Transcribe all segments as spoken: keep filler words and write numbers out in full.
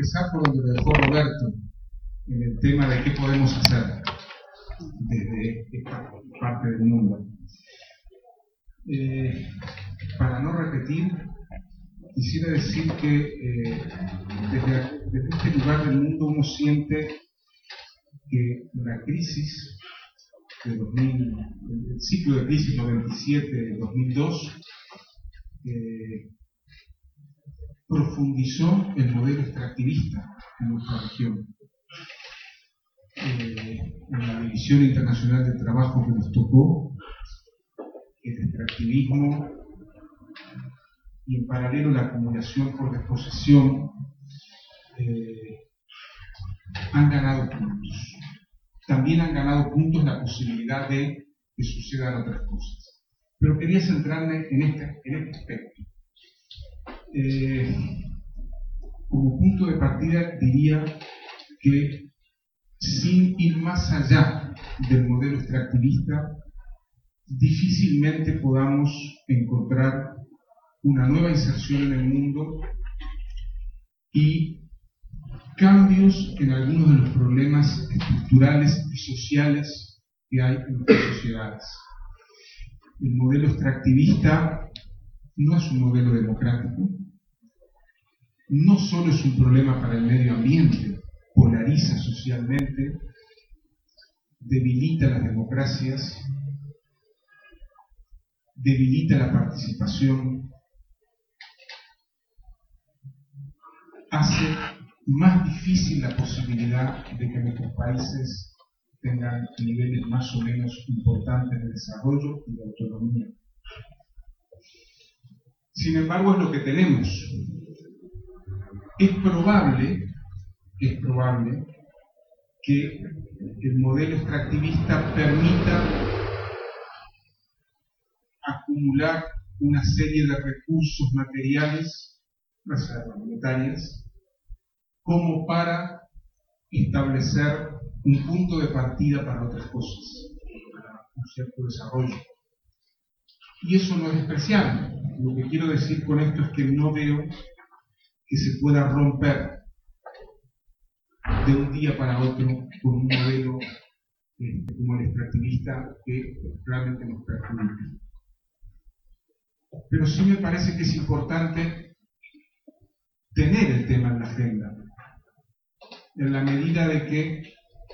empezar por donde lo dejó Roberto, en el tema de qué podemos hacer desde esta parte del mundo. Eh, para no repetir, quisiera decir que eh, desde, desde este lugar del mundo uno siente que la crisis de dos mil, el ciclo de crisis noventa y siete dos mil dos eh, profundizó el modelo extractivista en nuestra región. Eh, en la División Internacional del Trabajo que nos tocó, el extractivismo y en paralelo la acumulación por desposesión eh, han ganado puntos. También han ganado puntos la posibilidad de que sucedan otras cosas. Pero quería centrarme en este, en este aspecto. Eh, como punto de partida diría que sin ir más allá del modelo extractivista, difícilmente podamos encontrar una nueva inserción en el mundo y cambios en algunos de los problemas estructurales y sociales que hay en nuestras sociedades. El modelo extractivista no es un modelo democrático, no solo es un problema para el medio ambiente, polariza socialmente, debilita las democracias, debilita la participación, hace más difícil la posibilidad de que nuestros países tengan niveles más o menos importantes de desarrollo y de autonomía. Sin embargo, es lo que tenemos. Es probable, es probable que el modelo extractivista permita acumular una serie de recursos materiales, reservas monetarias, como para establecer un punto de partida para otras cosas, para un cierto desarrollo. Y eso no es despreciable. Lo que quiero decir con esto es que no veo que se pueda romper de un día para otro con un modelo eh, como el extractivista que realmente nos perjudica. Pero sí me parece que es importante tener el tema en la agenda, en la medida de que,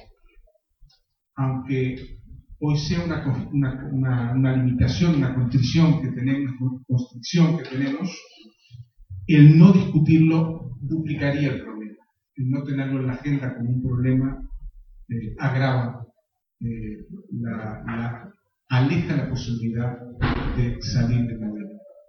aunque hoy sea una, una, una, una limitación, una constricción que tenemos, una constricción que tenemos, el no discutirlo duplicaría el problema. El no tenerlo en la agenda como un problema eh, agrava, eh, la, la, aleja la posibilidad de salir del modelo.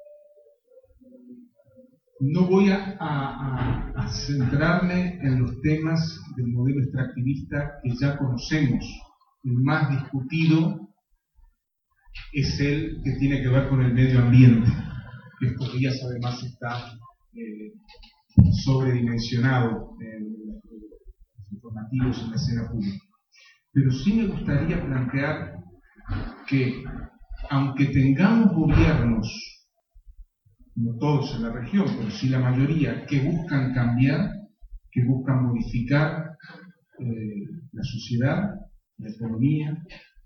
No voy a, a, a centrarme en los temas del modelo extractivista que ya conocemos. El más discutido es el que tiene que ver con el medio ambiente, que estos días además está eh, sobredimensionado en los informativos en la escena pública. Pero sí me gustaría plantear que, aunque tengamos gobiernos, no todos en la región, pero sí la mayoría, que buscan cambiar, que buscan modificar eh, la sociedad, la economía,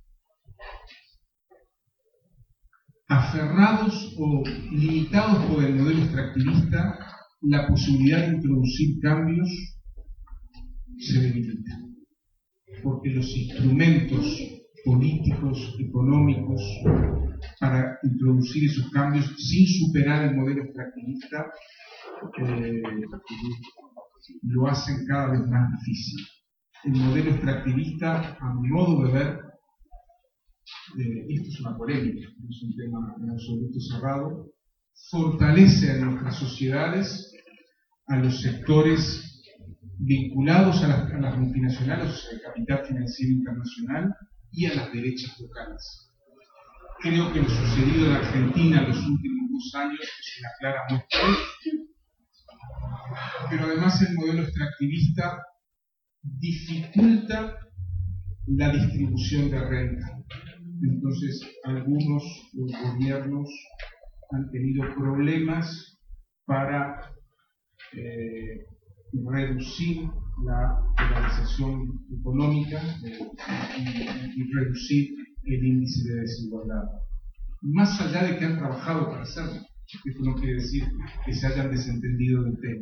aferrados o limitados por el modelo extractivista, la posibilidad de introducir cambios se debilita, porque los instrumentos políticos, económicos, para introducir esos cambios sin superar el modelo extractivista, eh, lo hacen cada vez más difícil. El modelo extractivista, a mi modo de ver, eh, esto es una polémica, no es un tema en absoluto cerrado, fortalece a nuestras sociedades, a los sectores vinculados a las, a las multinacionales, al capital financiero internacional y a las derechas locales. Creo que lo sucedido en Argentina en los últimos dos años es una clara muestra de esto. Pero además el modelo extractivista dificulta la distribución de renta. Entonces, algunos gobiernos han tenido problemas para eh, reducir la polarización económica eh, y, y reducir el índice de desigualdad. Más allá de que han trabajado para hacerlo, esto no quiere decir que se hayan desentendido del tema.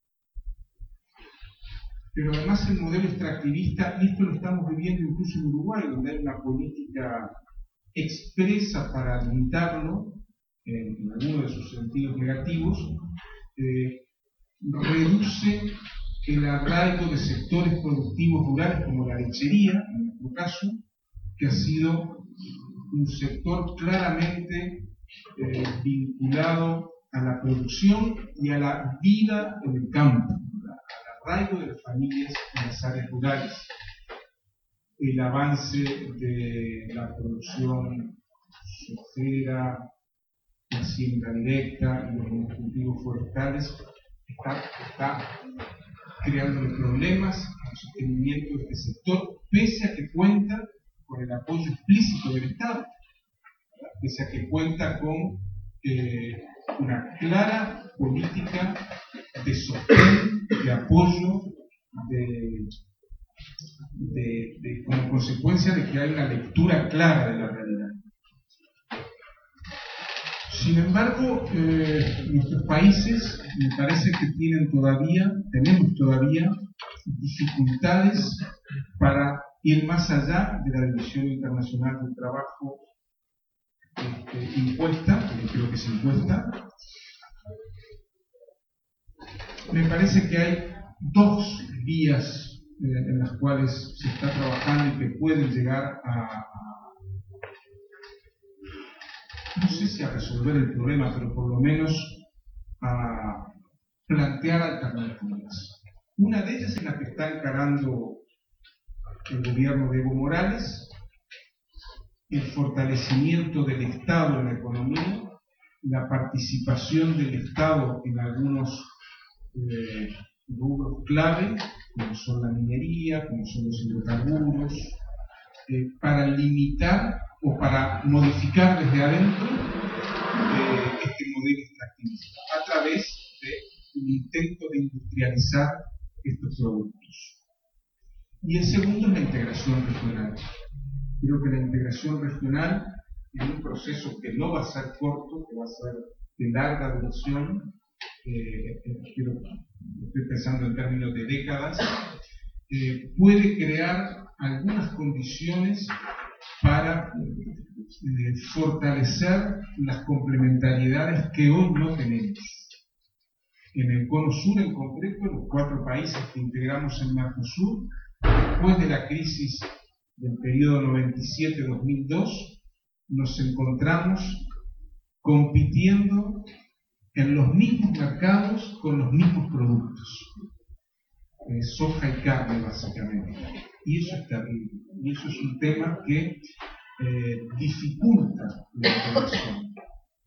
Pero además el modelo extractivista, y esto lo estamos viviendo incluso en Uruguay, donde hay una política expresa para limitarlo, en, en algunos de sus sentidos negativos, eh, reduce el arraigo de sectores productivos rurales como la lechería, en nuestro caso, que ha sido un sector claramente eh, vinculado a la producción y a la vida en el campo, al arraigo de las familias en las áreas rurales, el avance de la producción sojera, la siembra directa y los monocultivos forestales está, está creando problemas al sostenimiento de este sector, pese a que cuenta con el apoyo explícito del Estado, ¿verdad? Pese a que cuenta con eh, una clara política de sostén, de apoyo, de, de, de, como consecuencia de que hay una lectura clara de la realidad. Sin embargo, eh, nuestros países me parece que tienen todavía, tenemos todavía dificultades para ir más allá de la División Internacional del Trabajo este, impuesta, porque creo que es impuesta. Me parece que hay dos vías eh, en las cuales se está trabajando y que pueden llegar a, a no sé si a resolver el problema, pero por lo menos a plantear alternativas. Una de ellas es la que está encarando el gobierno de Evo Morales, el fortalecimiento del Estado en la economía, la participación del Estado en algunos eh, rubros clave, como son la minería, como son los hidrocarburos, eh, para limitar o para modificar desde adentro eh, este modelo extractivista a través de un intento de industrializar estos productos. Y el segundo es la integración regional. Creo que la integración regional es un proceso que no va a ser corto, que va a ser de larga duración, eh, quiero, estoy pensando en términos de décadas, eh, puede crear algunas condiciones para eh, fortalecer las complementariedades que hoy no tenemos. En el Cono Sur en concreto, los cuatro países que integramos en Mercosur, después de la crisis del periodo noventa y siete a dos mil dos, nos encontramos compitiendo en los mismos mercados con los mismos productos, eh, soja y carne básicamente, y eso es terrible, y eso es un tema que eh, dificulta la integración.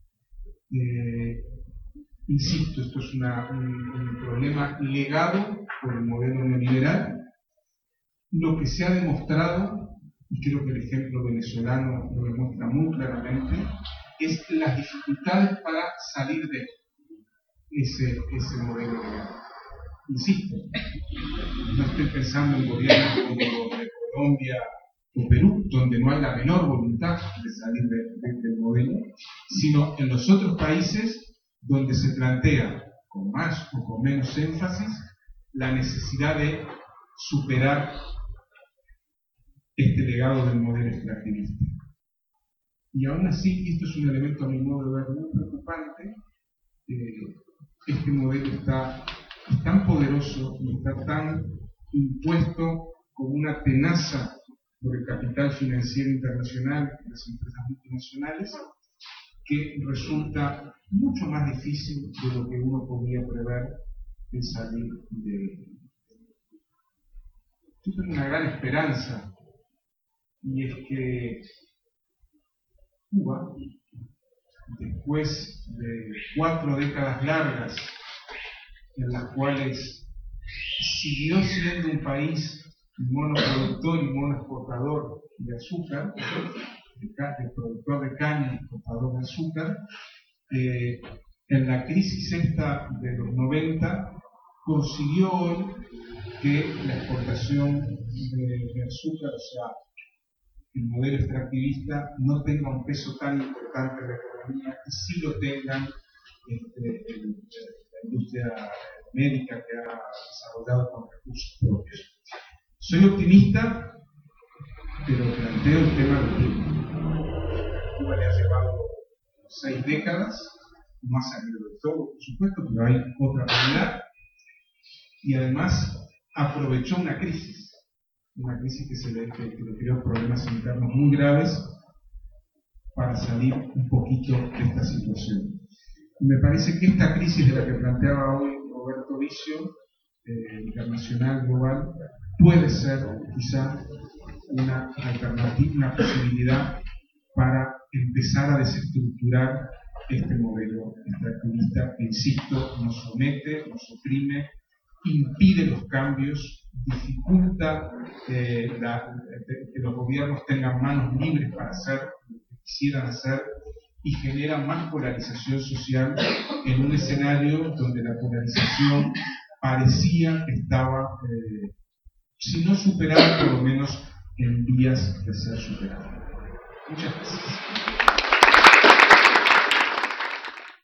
Eh, insisto, esto es una, un, un problema legado por el modelo neoliberal. Lo que se ha demostrado, y creo que el ejemplo venezolano lo demuestra muy claramente, es las dificultades para salir de ese, ese modelo legal. Insisto, no estoy pensando en gobiernos como los de Colombia o Perú, donde no hay la menor voluntad de salir de, de, del modelo, sino en los otros países donde se plantea, con más o con menos énfasis, la necesidad de superar este legado del modelo extractivista. Y aún así, esto es un elemento a mi modo de ver muy preocupante, eh, este modelo está es tan poderoso y está tan impuesto como una tenaza por el capital financiero internacional y las empresas multinacionales, que resulta mucho más difícil de lo que uno podía prever el salir de él. Yo tengo una gran esperanza, y es que Cuba, después de cuatro décadas largas en las cuales siguió siendo un país monoproductor y monoexportador de azúcar, de, de productor de caña y exportador de azúcar, eh, en la crisis esta de los noventa consiguió hoy que la exportación de, de azúcar, o sea, el modelo extractivista, no tenga un peso tan importante en la economía y sí lo tengan este, el, la industria médica que ha desarrollado con recursos propios. Soy optimista, pero planteo el tema del tiempo. Cuba le ha llevado seis décadas, no ha salido del todo, por supuesto, pero hay otra realidad, y además aprovechó una crisis, una crisis que se le, que, que le creó problemas internos muy graves para salir un poquito de esta situación. Y me parece que esta crisis de la que planteaba hoy Roberto Vicio, eh, internacional, global, puede ser quizá una alternativa, una posibilidad para empezar a desestructurar este modelo extractivista que, insisto, nos somete, nos oprime, impide los cambios, dificulta eh, la, que los gobiernos tengan manos libres para hacer lo que quisieran hacer y genera más polarización social en un escenario donde la polarización parecía que estaba, eh, si no superada, por lo menos en vías de ser superada. Muchas gracias.